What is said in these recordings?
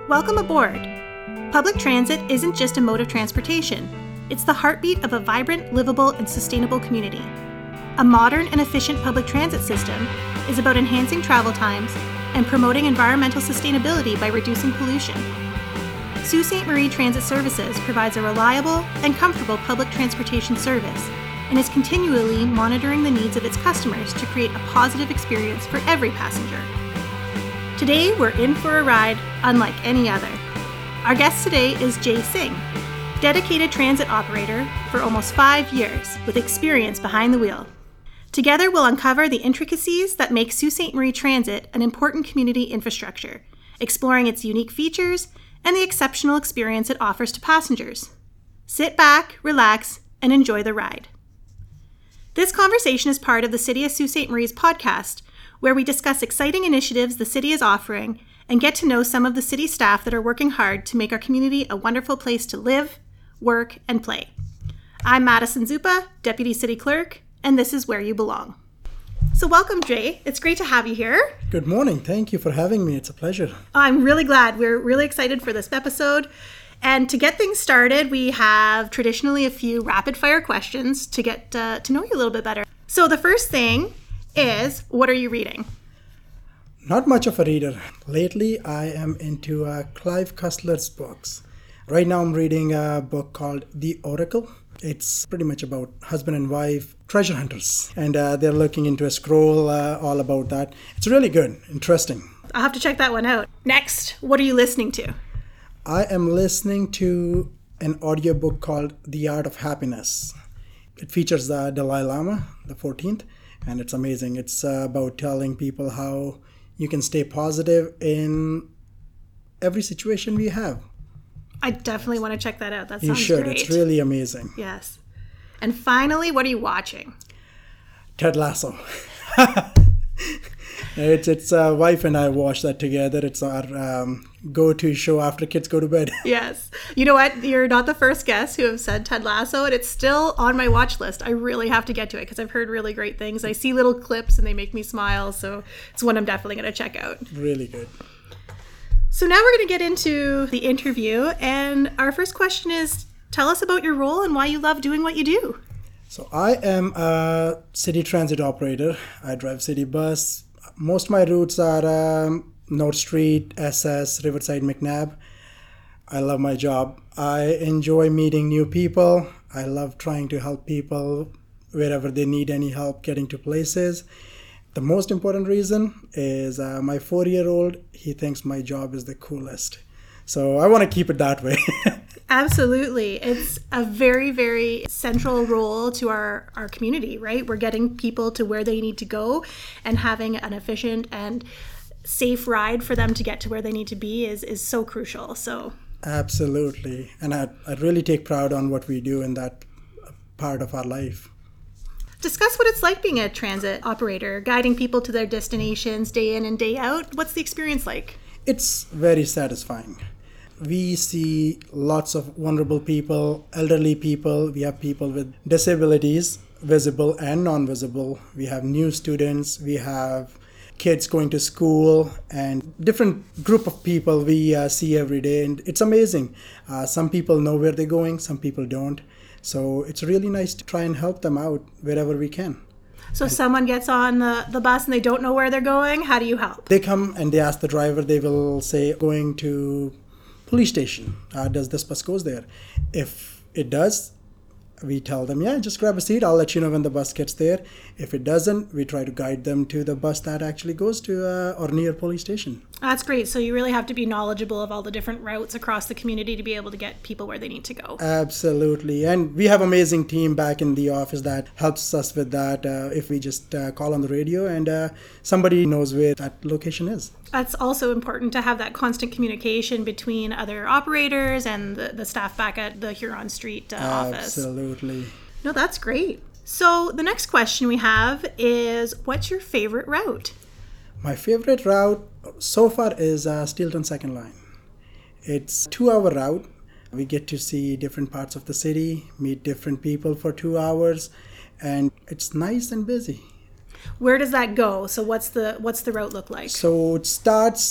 Welcome aboard. Public transit isn't just a mode of transportation. It's the heartbeat of a vibrant, livable, and sustainable community. A modern and efficient public transit system is about enhancing travel times and promoting environmental sustainability by reducing pollution. Sault Ste. Marie Transit Services provides a reliable and comfortable public transportation service and is continually monitoring the needs of its customers to create a positive experience for every passenger. Today, we're in for a ride unlike any other. Our guest today is Jay Singh, dedicated transit operator for almost 5 years with experience behind the wheel. Together, we'll uncover the intricacies that make Sault Ste. Marie Transit an important community infrastructure, exploring its unique features and the exceptional experience it offers to passengers. Sit back, relax, and enjoy the ride. This conversation is part of the City of Sault Ste. Marie's podcast, where we discuss exciting initiatives the city is offering and get to know some of the city staff that are working hard to make our community a wonderful place to live, work, and play. I'm Madison Zupa, Deputy City Clerk, and this is Where You Belong. So welcome, Jay. It's great to have you here. Good morning. Thank you for having me. It's a pleasure. I'm really glad. We're really excited for this episode. And to get things started, we have traditionally a few rapid-fire questions to get to know you a little bit better. So the first thing is, what are you reading? Not much of a reader. Lately, I am into Clive Cussler's books. Right now, I'm reading a book called The Oracle. It's pretty much about husband and wife treasure hunters. And they're looking into a scroll all about that. It's really good, interesting. I'll have to check that one out. Next, what are you listening to? I am listening to an audiobook called The Art of Happiness. It features the Dalai Lama, the 14th, and it's amazing. It's about telling people how you can stay positive in every situation we have. I definitely want to check that out. That sounds great. You should. Great. It's really amazing. Yes. And finally, what are you watching? Ted Lasso. It's wife and I watch that together. It's our go-to show after kids go to bed. Yes. You know what? You're not the first guest who have said Ted Lasso, and it's still on my watch list. I really have to get to it because I've heard really great things. I see little clips and they make me smile, so it's one I'm definitely going to check out. Really good. So now we're going to get into the interview, and our first question is, tell us about your role and why you love doing what you do. So I am a city transit operator. I drive city bus. Most of my routes are North Street, SS, Riverside, McNabb. I love my job. I enjoy meeting new people. I love trying to help people wherever they need any help getting to places. The most important reason is my 4-year-old, he thinks my job is the coolest. So I want to keep it that way. Absolutely. It's a very, very central role to our community, right? We're getting people to where they need to go, and having an efficient and safe ride for them to get to where they need to be is so crucial. So absolutely. And I really take pride on what we do in that part of our life. Discuss what it's like being a transit operator, guiding people to their destinations day in and day out. What's the experience like? It's very satisfying. We see lots of vulnerable people, elderly people. We have people with disabilities, visible and non-visible. We have new students. We have kids going to school, and different group of people we see every day. And it's amazing. Some people know where they're going, some people don't. So it's really nice to try and help them out wherever we can. So if someone gets on the bus and they don't know where they're going, how do you help? They come and they ask the driver. They will say, going to police station. Does this bus goes there? If it does, we tell them, yeah, just grab a seat. I'll let you know when the bus gets there. If it doesn't, we try to guide them to the bus that actually goes to or near police station. That's great. So you really have to be knowledgeable of all the different routes across the community to be able to get people where they need to go. Absolutely. And we have an amazing team back in the office that helps us with that. If we just call on the radio and somebody knows where that location is. That's also important to have that constant communication between other operators and the staff back at the Huron Street office. Absolutely. No, that's great. So the next question we have is, what's your favorite route? My favorite route so far is Steelton Second Line. It's a 2-hour route. We get to see different parts of the city, meet different people for 2 hours, and it's nice and busy. Where does that go? So what's the route look like? So it starts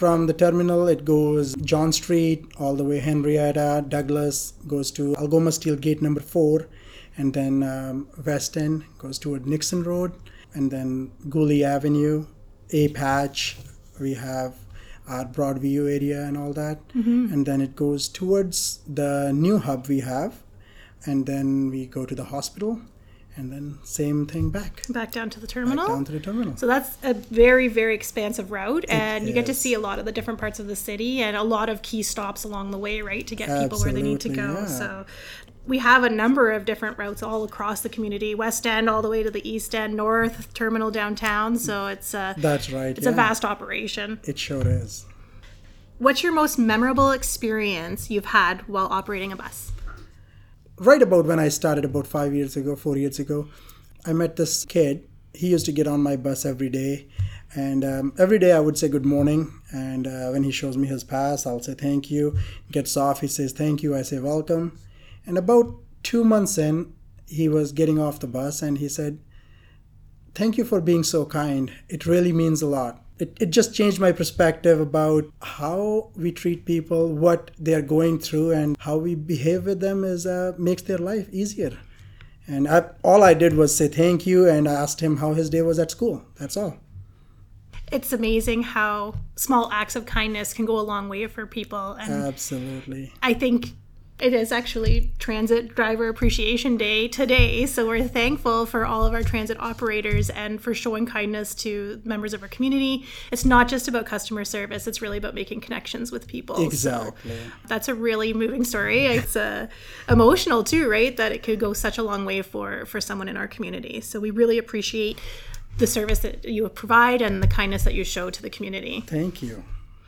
from the terminal, it goes John Street, all the way Henrietta, Douglas, goes to Algoma Steel Gate number 4, and then West End goes toward Nixon Road, and then Gooley Avenue, A Patch, we have our Broadview area and all that. And then it goes towards the new hub we have, and then we go to the hospital, and then same thing back. Back down to the terminal? Back down to the terminal. So that's a very, very expansive route, and you get to see a lot of the different parts of the city and a lot of key stops along the way, right, to get people where they need to go. Yeah. So we have a number of different routes all across the community, West End all the way to the East End, North, terminal downtown. So it's That's right. It's a vast operation. It sure is. What's your most memorable experience you've had while operating a bus? Right about when I started about 4 years ago, I met this kid. He used to get on my bus every day. And every day I would say good morning. And when he shows me his pass, I'll say thank you. Gets off, he says thank you. I say welcome. And about 2 months in, he was getting off the bus and he said, thank you for being so kind. It really means a lot. It just changed my perspective about how we treat people, what they're going through, and how we behave with them makes their life easier. And all I did was say thank you, and I asked him how his day was at school. That's all. It's amazing how small acts of kindness can go a long way for people. And absolutely. I think it is actually Transit Driver Appreciation Day today, so we're thankful for all of our transit operators and for showing kindness to members of our community. It's not just about customer service, it's really about making connections with people. Exactly. So that's a really moving story. It's emotional too, right? That it could go such a long way for someone in our community. So we really appreciate the service that you provide and the kindness that you show to the community. Thank you.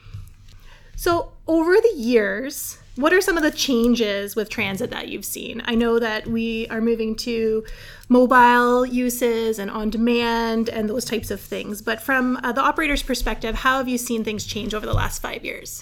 So over the years, what are some of the changes with transit that you've seen? I know that we are moving to mobile uses and on demand and those types of things. But from the operator's perspective, how have you seen things change over the last 5 years?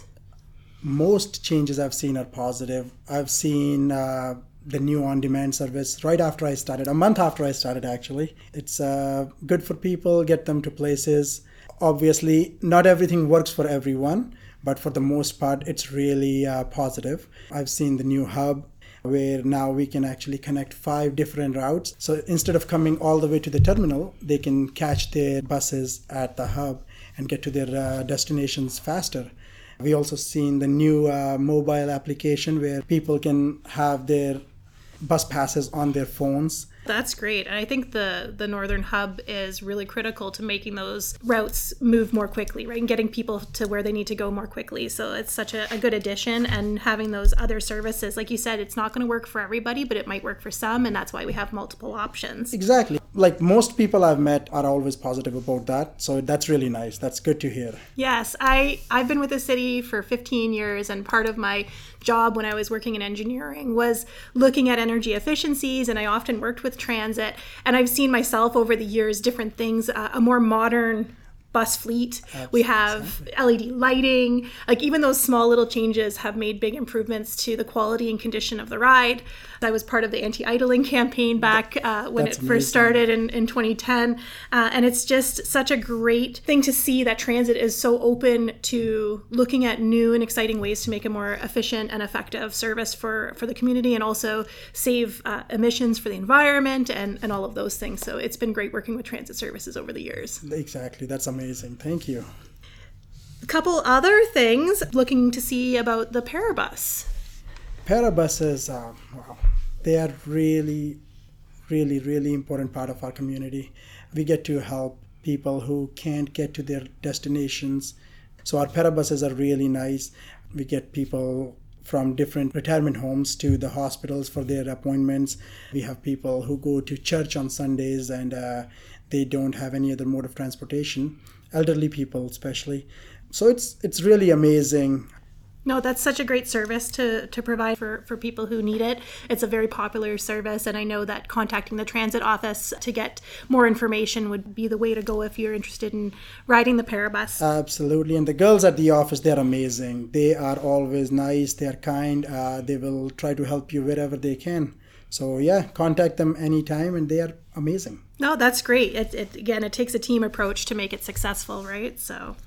Most changes I've seen are positive. I've seen the new on-demand service right after I started, a month after I started actually. It's good for people, get them to places. Obviously, not everything works for everyone, but for the most part, it's really positive. I've seen the new hub where now we can actually connect 5 different routes. So instead of coming all the way to the terminal, they can catch their buses at the hub and get to their destinations faster. We also seen the new mobile application where people can have their bus passes on their phones. That's great. And I think the Northern Hub is really critical to making those routes move more quickly, right? And getting people to where they need to go more quickly. So it's such a good addition. And having those other services, like you said, it's not going to work for everybody, but it might work for some. And that's why we have multiple options. Exactly. Like most people I've met are always positive about that. So that's really nice. That's good to hear. Yes. I've been with the city for 15 years. And part of my job when I was working in engineering was looking at energy efficiencies. And I often worked with transit, and I've seen myself over the years different things, a more modern bus fleet. Absolutely. We have LED lighting. Like even those small little changes have made big improvements to the quality and condition of the ride. I was part of the anti-idling campaign back when it first started in 2010. And it's just such a great thing to see that transit is so open to looking at new and exciting ways to make a more efficient and effective service for the community and also save emissions for the environment and all of those things. So it's been great working with transit services over the years. Exactly. That's amazing. Thank you. A couple other things looking to see about the Parabus. Parabuses, wow, they are really important part of our community. We get to help people who can't get to their destinations. So our Parabuses are really nice. We get people from different retirement homes to the hospitals for their appointments. We have people who go to church on Sundays and they don't have any other mode of transportation, elderly people especially. So it's really amazing. No, that's such a great service to provide for people who need it. It's a very popular service, and I know that contacting the transit office to get more information would be the way to go if you're interested in riding the Parabus. Absolutely, and the girls at the office, they're amazing. They are always nice, they're kind, they will try to help you wherever they can. So yeah, contact them anytime, and they are amazing. No, that's great. It takes a team approach to make it successful, right? So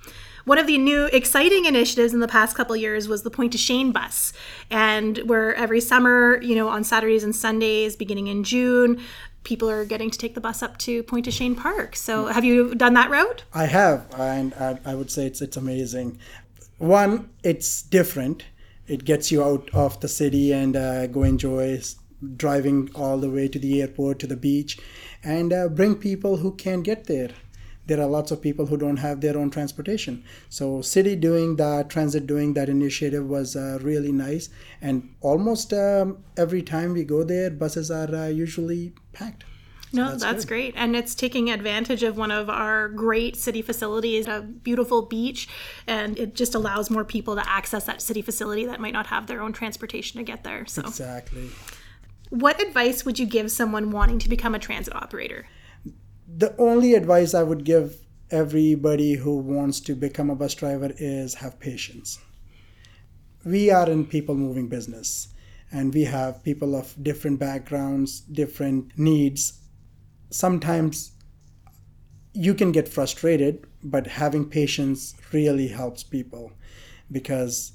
One of the new exciting initiatives in the past couple of years was the Point to Shane bus. And where every summer, on Saturdays and Sundays, beginning in June, people are getting to take the bus up to Point to Shane Park. So have you done that route? I have, and I would say it's amazing. One, it's different. It gets you out of the city and go enjoy driving all the way to the airport, to the beach, and bring people who can get there. There are lots of people who don't have their own transportation. So city doing that, transit doing that initiative was really nice. And almost every time we go there, buses are usually packed. No, that's great. And it's taking advantage of one of our great city facilities, a beautiful beach, and it just allows more people to access that city facility that might not have their own transportation to get there. So, exactly. What advice would you give someone wanting to become a transit operator? The only advice I would give everybody who wants to become a bus driver is have patience. We are in people moving business, and we have people of different backgrounds, different needs. Sometimes you can get frustrated, but having patience really helps people, because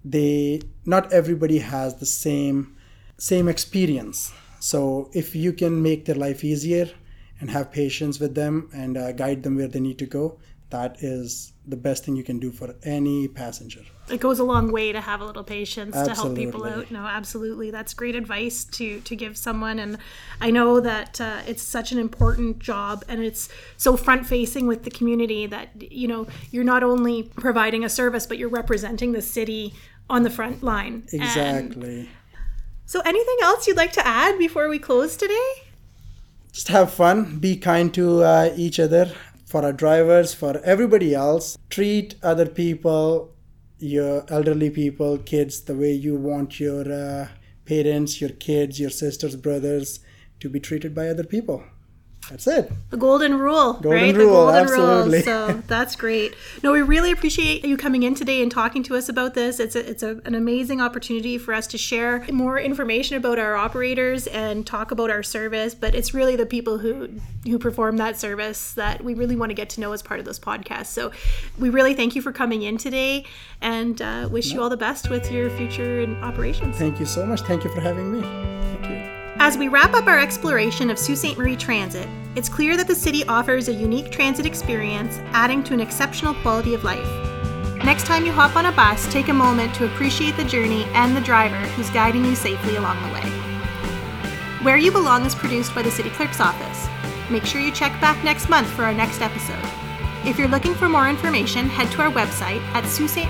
not everybody has the same experience. So if you can make their life easier and have patience with them and guide them where they need to go, that is the best thing you can do for any passenger. It goes a long way to have a little patience. Absolutely. To help people out. No, absolutely. That's great advice to give someone. And I know that it's such an important job, and it's so front-facing with the community that, you're not only providing a service, but you're representing the city on the front line. Exactly. So anything else you'd like to add before we close today? Just have fun, be kind to each other, for our drivers, for everybody else. Treat other people, your elderly people, kids, the way you want your parents, your kids, your sisters, brothers to be treated by other people. That's it. The golden rule, right? The golden Rule. absolutely. So that's great. No, we really appreciate you coming in today and talking to us about this. It's an amazing opportunity for us to share more information about our operators and talk about our service. But it's really the people who perform that service that we really want to get to know as part of this podcast. So we really thank you for coming in today, and wish you all the best with your future in operations. Thank you so much. Thank you for having me. Thank you. As we wrap up our exploration of Sault Ste. Marie Transit, it's clear that the city offers a unique transit experience, adding to an exceptional quality of life. Next time you hop on a bus, take a moment to appreciate the journey and the driver who's guiding you safely along the way. Where You Belong is produced by the City Clerk's Office. Make sure you check back next month for our next episode. If you're looking for more information, head to our website at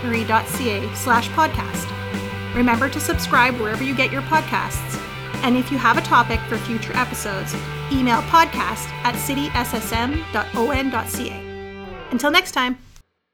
saultstemarie.ca/podcast. Remember to subscribe wherever you get your podcasts. And if you have a topic for future episodes, email podcast@cityssm.on.ca. Until next time.